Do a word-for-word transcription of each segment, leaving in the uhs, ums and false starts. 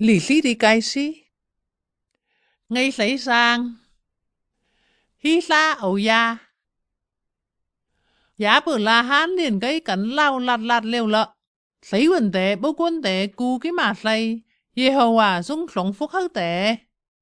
Lý lý đi cái gì? Ngay lấy sang. Hi la ẩu ya. Giá bờ la hán liền cái cắn lao lạt lạt lêu lợ. Lấy vấn đề bố quân đề cú cái mà lấy. Yê-hô-wa dung sống phúc hữu đề.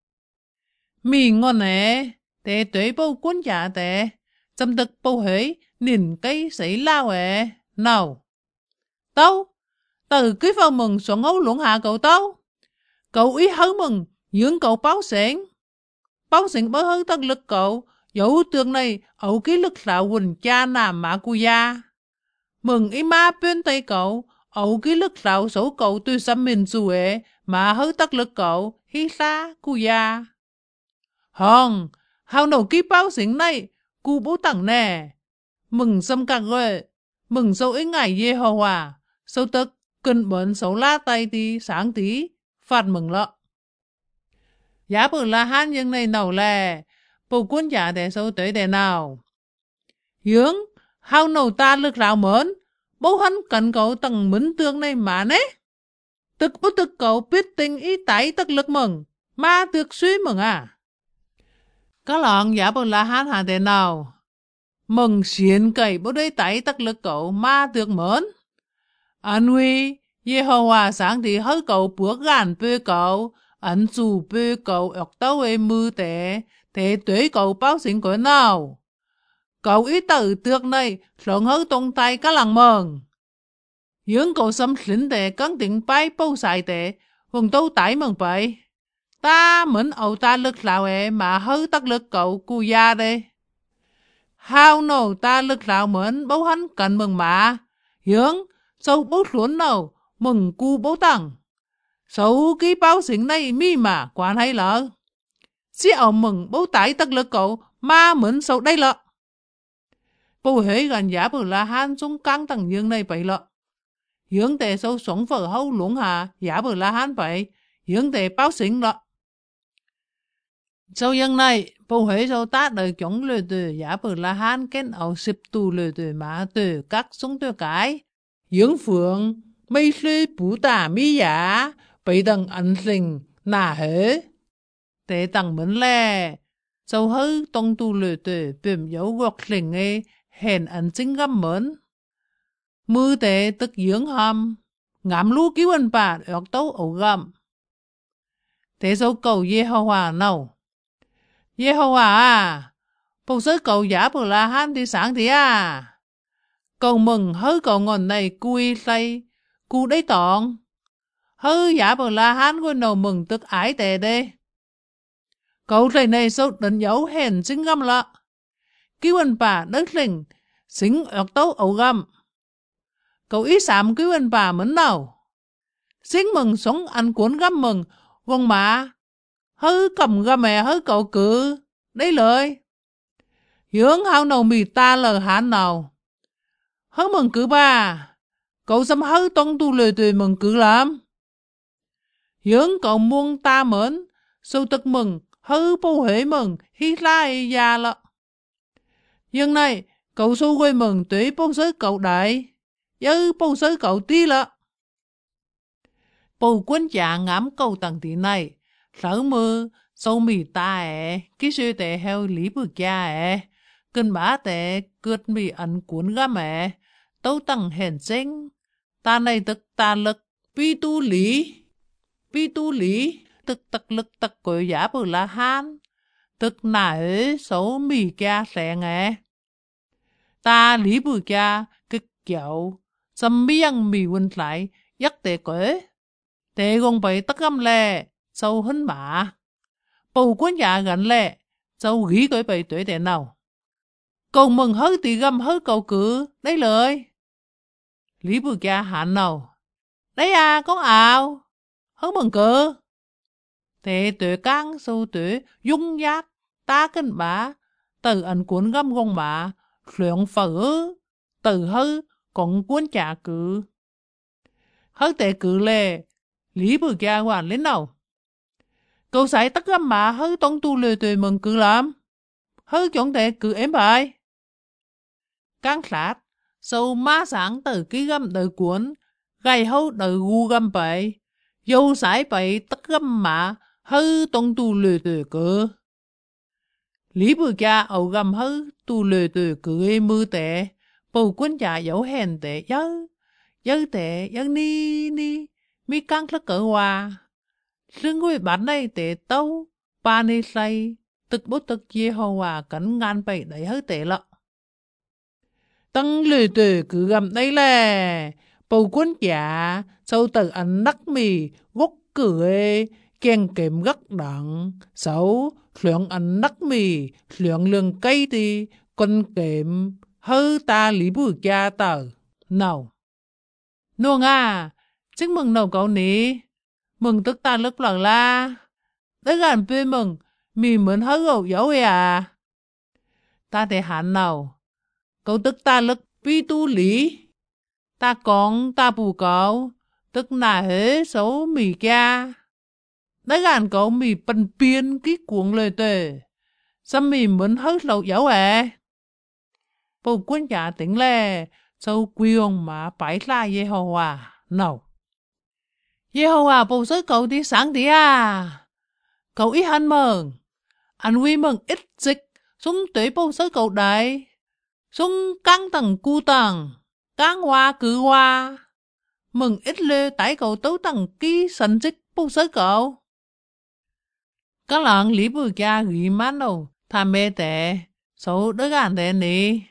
Mì ngon nè. Đề tuế bố quân giả đề. Dâm thực bố hế. Nhìn cái giấy lao ế. Nào. Đâu? Từ cái vào mừng xuống ấu luận hạ cậu đâu? Cậu ý hấu mừng. Dưỡng cậu báo xịn. Báo xịn bó hư tất lực cậu. Dẫu tương này ẩu ký lực lão quỳnh cha nàm mạ cu gia. Mừng ý má bên tay cậu. Ẩu ký lực lão sổ cậu tuy xâm mình dù ế. Mà hư tất lực cậu. Hi xa cu gia. Hòn. Hào nổ ký báo xịn này. Cu bố tặng nè. Mừng xâm cạc rồi. Mừng sâu ý ngài dê hò hòa. Sâu tức. Cân bệnh sâu la tay tí sáng tí. Phạt mừng lọ. Giá bờ la hán dân này nào lè. Bố quân giả để sâu tới để nào. Dưỡng. Hào nổ ta lực rào mến. Bố hắn cần cậu tầng mến tương này mà nế. Tức bố tức cậu biết tình ý tái tất lực mừng. Mà tược suy mừng à. Các lòng giả bờ la hán hạ để nào. Mừng xiên cầy bố đây tái tất lực cậu mà tược mến. Anh huy. Yê-hô-wa sáng thì hơi cậu bước gàn bê cậu. Anh dù bê cậu ọc tấu ê mư tệ. Thế tuế cậu báo xịn của nào. Cậu ý tử tược này. Sống hơi tung tay các làng mừng. Dưỡng cậu xâm xính tệ. Cắn tỉnh bái bâu xài tệ. Hùng tấu tái mừng bậy. Ta mến ẩu ta lực lão ế. Mà hơi tắc lực cậu cu gia đây. Hào nổ ta lực lão mến. Bố hắn cần mừng mà. Dưỡng. Sâu bố xuống nào. Mừng cu bố tặng. Sâu ký báo xịn này mi mà quan hay lỡ. Xí ổng mừng bố tái tất lực cậu mà mượn sâu đây lợ. Bố hế gần giả bờ la hán xuống căng tầng dương này vậy lợ. Dưỡng tề sâu sống phở hâu luống hà giả bờ la hán vậy. Dưỡng tề báo xịn lợ. Sau dân này bố hế sâu tát đời chống lời từ giả bờ la hán kết ẩu xịp tù lời từ mà từ các xuống tiêu cái. Dưỡng phượng mây suy bú tà mi giả. Bị đằng ảnh sinh nà hế. Tế tầng mến lè. Sâu hư tông tu lửa tử. Bìm dấu gọt sinh ê. Hèn ảnh sinh găm mến. Mư tế tức dưỡng hâm. Ngắm lũ cứu anh bà. Ước tấu ổ găm. Tế sâu cầu Yê-hô-wa nào. Yê-hô-wa à. Bố sới cầu giả bờ la hán đi sáng thì à. Cầu mừng hơi cầu ngọn này cùi say. Cù đấy tọn. Hư giả bờ la hán của nầu mừng tức ái tệ đê. Cậu thầy này sâu đánh dấu hèn xinh găm lạ. Cứu anh bà đất linh. Xinh ọc tấu ẩu găm. Cậu ý xàm cứu anh bà mến nào. Xinh mừng sống ăn cuốn găm mừng. Vâng mà. Hư cầm găm mẹ hư cậu cử. Đấy lời. Dưỡng hao nầu mì ta lờ hán nào. Hư mừng cử bà. Cậu xâm hư tông tu lời tùy mừng cử lắm. Dưỡng cậu muôn ta mến. Sâu tức mừng. Hư bố hế mừng. Hi la ê gia lọ. Nhưng này. Cậu sâu quê mừng. Tuy bố sới cậu đại. Dư bố sới cậu tí lọ. Bố quân trả ngắm cậu tầng tí này. Sở mơ. Sâu mì ta ế. Kí sư tệ heo lý bực gia ế. Cân bá tệ. Cướt mì ẩn cuốn găm ế. Tâu tầng hèn sinh. Ta này tức ta lực. Pi tu lý. Pi tu lý. Tức tắc lực tắc của giả bờ la hán. Tức nà ế xấu mì kia sẽ nghe. Ta lý bù kia kích dạo. Xâm miếng mì huynh lại. Giấc tệ quế. Tệ gông bày tất găm lệ. Sâu hân mã. Bầu quân giả gần lệ. Sâu ghi quế bày tuế tệ nào. Cầu mừng hơi tì găm hơi cầu cử. Đấy lời. Lý bù kia hạn nào. Đấy à con ảo. Hơi mừng cử. Thế tuế căng sâu tuế dung giác ta cân bá. Từ ảnh cuốn găm gông bá. Luyện phở. Từ hư còn cuốn trả cử. Hơi tệ cử lệ. Lý bù kia hoàn lên nào. Cậu xảy tất găm mà hơi tông tu lừa tuế mừng cử lắm. Hơi chọn tệ cử ếm bài. Căng sát. Sâu má sáng từ cái găm đời cuốn. Gai hâu đời gu găm bậy. 又使被得个马好当度累对个。李不家后咁好度累对个嘅冇得，報官家有限的有有的有呢呢，咪講得個話，生活版này để tao ba này say tức bút tức ye hồ hòa cắn ngàn bảy đấy hơi tệ lợ. Tăng lười tử cứ gầm đây là bầu quân giả sau từ ăn nắc mì gốc cười kèn kèm gắt đặng xấu lượng ăn nắc mì lượng lương cây thì con kèm hơi ta lý bù cha tờ nào nuông à chúc mừng nào cậu ní mừng tức ta lúc lần la tới gần bê mừng mì mượn hơi gầu dấu ấy à ta để hạn nào cậu tức ta lúc bi tu lý ta còn ta bù cậu tức là hế xấu mì cha tới gần cậu mì bần biên cái cuộn lời tề xâm mì mượn hơi lầu dấu à bầu quân giả tỉnh lè sâu quyông mà phải la Giê-hô-va nào Giê-hô-va bầu sới cậu đi sáng đi à cậu ít ăn mừng ăn huy mừng ít dịch xuống tuế bầu sới cậu đấy xuống căng tầng cu tầng căng hoa cứ hoa mừng ít lê tải cậu tấu tầng ký sân dịch bầu sới cậu các lần lý bùi cha ghi mát đâu thà mê tệ xấu đứa gàn tệ nì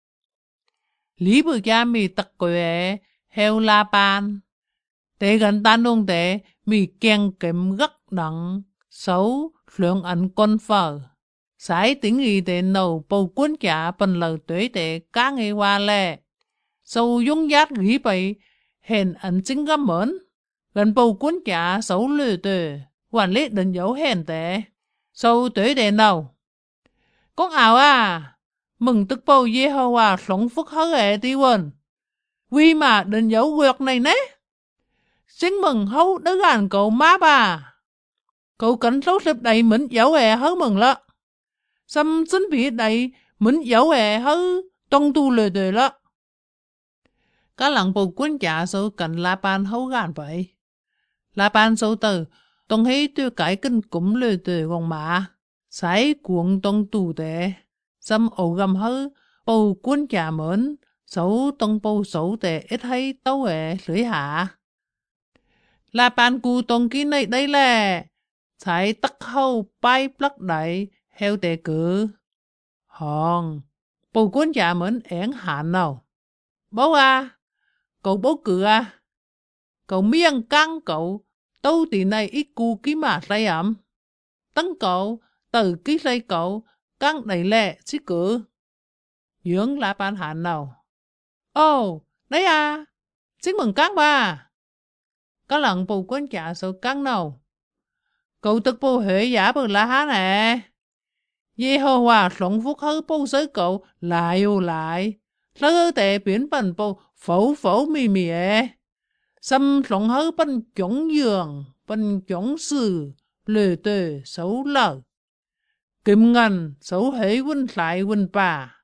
lý bùi cha mì tật quệ heo la pan tệ gần ta nông tệ mì kèn kèm gắt đặng xấu lượng ảnh con phở sải tính ý tệ nầu bầu quân trả phần lời tuế tệ cá nghe hoa lệ sâu dung giác ghi bày hèn ảnh chính găm mớn gần bầu quân trả xấu lừa tệ quản lý định dấu hèn tệ sâu tuế tệ nầu con ảo à mừng tức bầu Giê-hô-va sống phúc hớ ệ tí quần vì mà định dấu quyệt này nế xin mừng hấu đứa gàn cậu má bà cậu cảnh số xếp đầy mình dấu ệ hớ mừng lợ xâm xin bị đầy mình dấu ệ hớ tông tu lời đời lợ các lặng bầu quân trả số cảnh la bàn hấu gàn vậy la bàn số từ tông hí tiêu cải kinh cúm lời đời gồng mạ sải cuộn tông tu tệ xâm ổ gầm hớ bầu quân trả mến xấu tông bầu xấu tệ ít hay tấu ệ lưỡi hạ là bàn cụ tông ký này đây là sải tắc hâu bay plắc đẩy heo tệ cử hòn bầu quân trả mến ẻn hạn nào bố à cậu bố cử à cậu miệng căng cậu tâu tỷ này ít cụ ký mà say ẩm tấn cậu từ ký say cậu căng đầy lệ xí cử dưỡng là bàn hạn nào ồ đấy à xin mừng căng bà các lần bầu quân trả số căng nào cậu tức bầu hệ giả bầu là há nè Giê-hô-va sống phúc hớ bầu sới cậu lại yêu lại sớ hớ tệ biến bần bầu phẩu phẩu mì mì ế xâm sống hớ bần chống dường bần chống sử lề tề xấu lờ kim ngân xấu hệ huynh lại huynh bà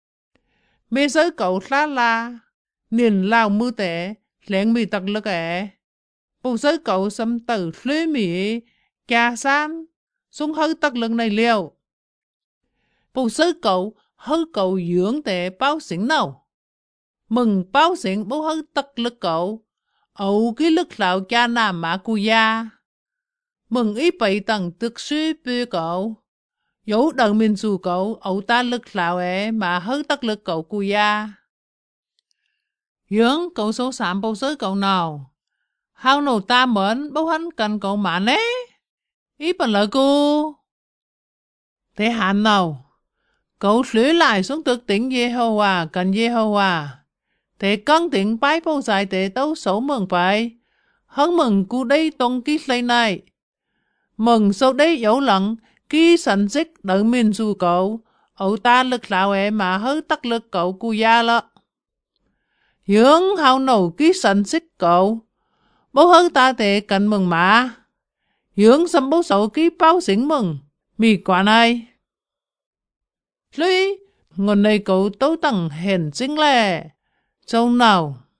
mê sới cậu xa la niền lao mưu tệ lẹn mì tật lực ế bầu sới cậu xâm tử lê mì cha san xuống hớ tật lực này liều bầu sới cậu hớ cậu dưỡng tệ báo xỉn nào mừng báo xỉn bố hớ tật lực cậu ẩu ký lực lão cha nam mạ cụ gia mừng ý bậy tầng tức suy bê cậu dấu đợn mình dù cậu ẩu ta lực lão ế mà hớ tật lực cậu cụ gia dưỡng cậu số sạm bầu sới cậu nào hao nổ ta mến bố hắn cần cậu mà nế ý bằng lợi cô thế hạn nào cậu sửa lại xuống thực tỉnh Giê-hô-va cần Giê-hô-va thế cân tỉnh bái bầu dài thế tấu xấu mừng phải hơn mừng cụ đây tông ký xây này mừng sau đấy dấu lận ký sẵn xích đợi mình dù cậu ẩu ta lực lão ế mà hớ tắc lực cậu cụ gia lợ dưỡng hao nổ ký sẵn xích cậu bố hớ ta thế cần mừng mà dưỡng xâm bố sầu ký báo xỉn mừng mì quả này Lý ngọn này cậu tấu tầng hèn xinh lè châu nào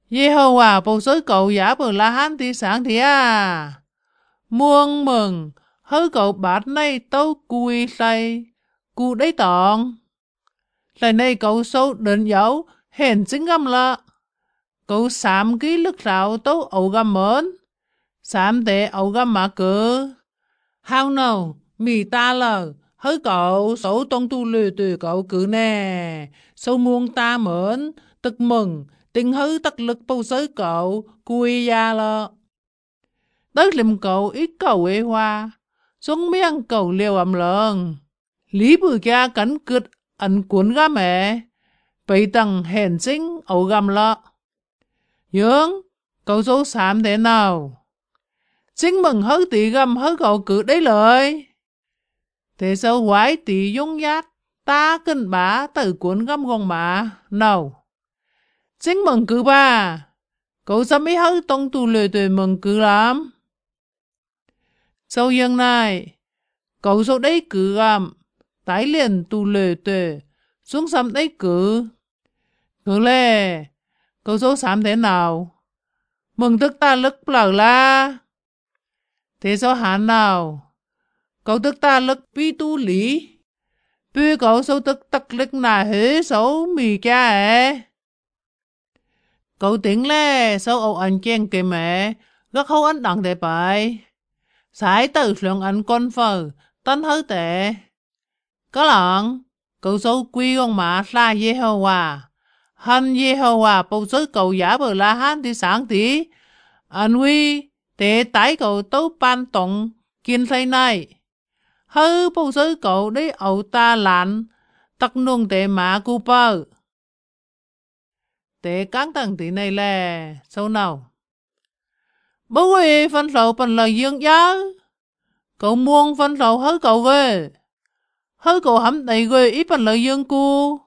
Giê-hô-va bầu sới cậu giả bờ la hán thì sáng thì à. Muôn mừng, hỡi cậu bát này tâu cùi say, cụ đấy tòng. Lại này cậu sâu đơn dấu, hèn chính găm lợ. Cậu xám ký lực rào tâu ẩu găm mớn. Xám tế ẩu găm mà cử. Hào nào, mì ta lờ, hỡi cậu sâu tông tu lừa từ cậu cử nè. Sâu muôn ta mớn, tức mừng, tình hứ tắc lực bầu sới cậu, cùi gia lợ. Tới liềm cậu ít cầu ê hoa, xuống miệng cậu liều ẩm lợn. Lý bự kia cắn cướt ẩn cuốn gà mẹ, bấy tầng hèn sinh ấu gầm lợ. Dương, cậu dấu xám thế nào? Chính mừng hớt tí gầm hớt cậu cứ đấy lời. Thế sao quái tí dung giác, ta cân bá tử cuốn gầm gông mà, nào. Chính mừng cứ ba, cậu dám ý hớt tông tù lười tuổi mừng cứ lắm. Sau dương này, cậu dấu đấy cứ gầm, tái liền tù lười tuổi, xuống xăm đấy cứ. Cứ lê, cậu dấu xám thế nào? Mừng tức ta lực lở la. Thế sao hán nào? Cậu tức ta lực bi tu lý. Bi cậu sâu tức tắc lực nà hế xấu mì cha ế. Cậu tính lê, sao ẩu ảnh chênh kì mẹ, gác hâu ảnh đẳng đề bài. Sái tử lượng ảnh con phở, tân hớ tệ. Có lợn, cậu sâu quy ông mà la Giê-hô-va. Hân Giê-hô-va bầu sới cậu giả bờ la hán thì sáng tí. Anh huy, tế tái cậu tấu ban tổng, kiên xây này. Hơ bầu sới cậu đấy ẩu ta lạn, tắc nung tế má cụ bơ. Tế căng tầng tí này lè, sâu nào. Bố huy phân sầu bằng lời dương giá. Cậu muôn phân sầu hớ cậu về. Hớ cậu hẳm đầy ghê ít bằng lời dương cu.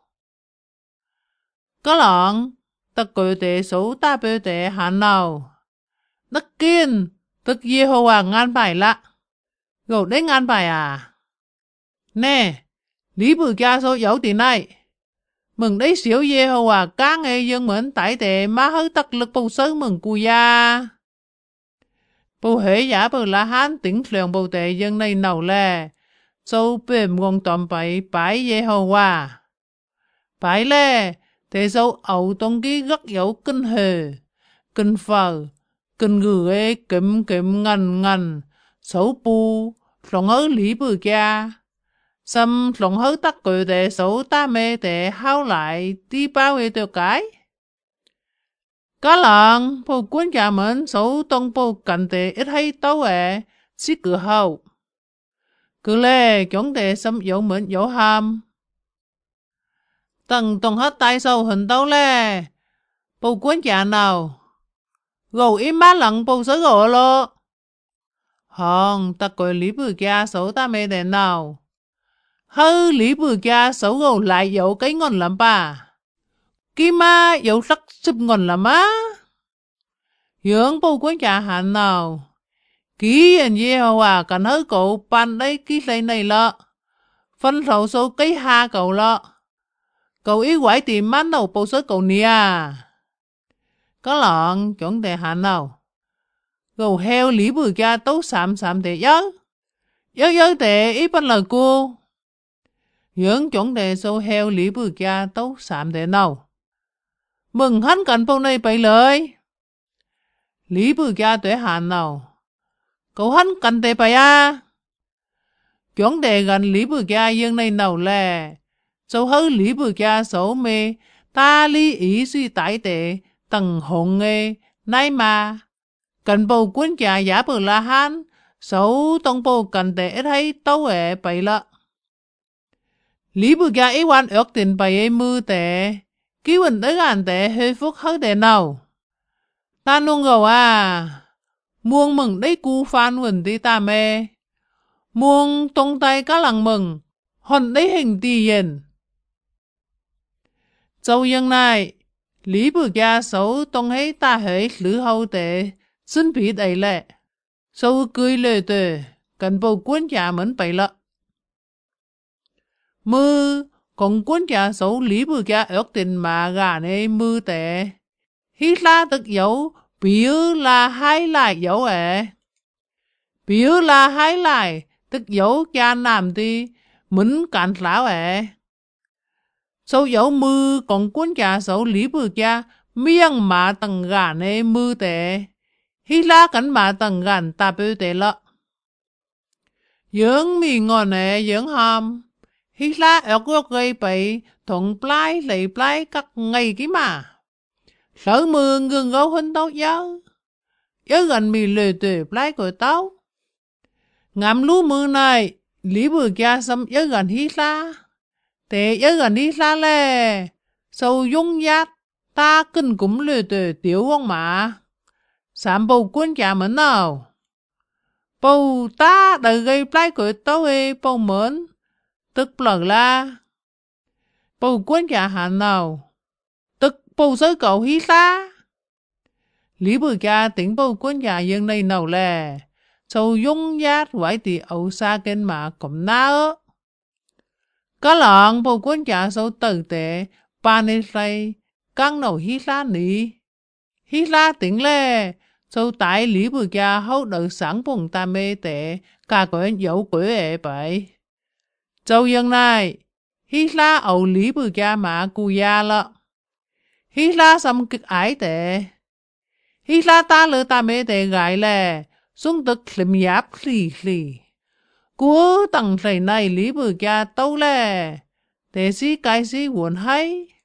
Có lợn, tất cử tế số ta bê tế hẳn nào. Tất kiên, tức Giê-hô-va ngăn bài lạ. Gầu đấy ngăn bài à? Nè, lý bự kia số dấu tí này. Mừng đấy xíu Giê-hô-va cá nghe dương mến tải tế má hứ tắc lực bầu sớ mừng cù ya. Bầu hệ giả bầu la hán tỉnh lượng bầu tế dương này nào lè. Sâu bềm ngon tòm bày bái Giê-hô-va. Bái lè, thế sâu ẩu tông ký gắt dấu kinh hề, kinh phở, kinh gửi ê kìm kìm ngần ngần, xấu bù, lòng hớ lý bự kia. Xâm lòng hớ tắc cử tế xấu ta mê tế hao lại tí bao ê tiêu cái. Cá lợn, bầu cuốn nhà mến xấu tông bầu cảnh tế ít hay tấu ế, xí cử hậu. Cứ lê, chống tế xâm dấu mến dấu hàm. Tầng tổng hết tay sâu hình tấu lê. Bầu cuốn nhà nào. Gầu im má lặng bầu sớ gỗ lô. Hòn, ta coi lý bự kia xấu ta mê đề nào. Hơ lý bự kia xấu gầu lại dấu cái ngon lắm bà. Kì mà dấu sắc xếp ngon lắm á. Dưỡng bầu cuốn nhà hẳn nào. Kì anh Giê-hô-va cần hớ cậu bàn đây kì xây này lọ. Phân sầu sâu cái ha cậu lọ. Cậu ý quái tìm mát đầu bầu sớ cậu nì à. Có lợn chuẩn đề hẳn nào. Gầu heo lý bự kia tấu xàm xàm đề nhớ. Nhớ nhớ đề ý bằng lời cô. Dưỡng chuẩn đề sâu heo lý bự kia tấu xàm đề nào. Mừng hắn cần bầu này bày lời. Lý bự kia tuế hẳn nào. Cậu hắn cần đề bày à. Chuẩn đề gần lý bự kia dương này nào lè. Sâu hớ lý bự kia xấu mê. Ta lý ý suy tái tệ. Tầng hồn nghê, nay mà. Cần bầu cuốn kia giả bờ la hán. Xấu tông bầu cần tệ ít hay tấu ế bày lợ. Lý bự kia ý quan ước tình bày ế mư tệ. Ký bình tới gàn tệ hơi phúc hớ tệ nào. Ta nung gầu à. Muông mừng đấy cu phan vần tí ta mê. Muông tông tay cá lăng mừng. Hòn đấy hình tì yên. Châu dân này. Lý bự kia xấu tông hế ta hế lữ hậu tệ. Xin bị đầy lệ. Sâu cười lệ tệ. Cần bầu cuốn nhà mến bày lợ. Mư. Còn cuốn nhà xấu lý bự kia ước tình mà gà nê mư tệ. Hi la tức dấu biểu là hai lại dấu ế. Biểu là hai lại tức dấu cha nam thì muốn cản lão ế. Sau dấu mư còn quân cha sau lý bư cha miệng mà tầng gà nê mư tệ. Hi la cắn mà tầng gàn ta bưu tệ lợ. Dưỡng mì ngon nè dưỡng hòm. Hi la ớt ớt gây bậy thuận plái lệ plái các ngày kì mà. Sở mưa ngừng gấu hình tao nhớ. Nhớ gần mì lề tề plái của tao. Ngắm lú mưa này lý bừa kia xâm nhớ gần hi la. Thế nhớ gần hi la lè. Sâu dung giác ta kinh cũng lề tề tiểu vong mà. Sám bầu quân chả mến nào. Bầu ta đã gây plái của tao hề bầu mến. Tức lần là. Bầu quân chả hẳn nào. Tức bầu sới cậu hí la. Lý bờ cha tính bầu quân chả dân này nào lè. Sâu dung giác quái tì ẩu xa kênh mà cầm ná ớ. Cá lợn bầu quân chả sâu tử tế. Ba nê say. Căng nổ hí la ní. Hí la tính lè. Sâu tại lý bờ cha hấu đợi sáng bùng ta mê tệ. Cả quên dấu quế ế bậy. Châu dân này. Hi la ẩu lý bờ cha mà cù ya lợ. Hi la xâm kịch ái tệ. Hi la ta lỡ ta mê tệ gái lè. Xuống tức khlim giáp khỉ khỉ. Cú tầng thầy này lý bờ cha tâu lè. Tệ sĩ cái sĩ buồn hay.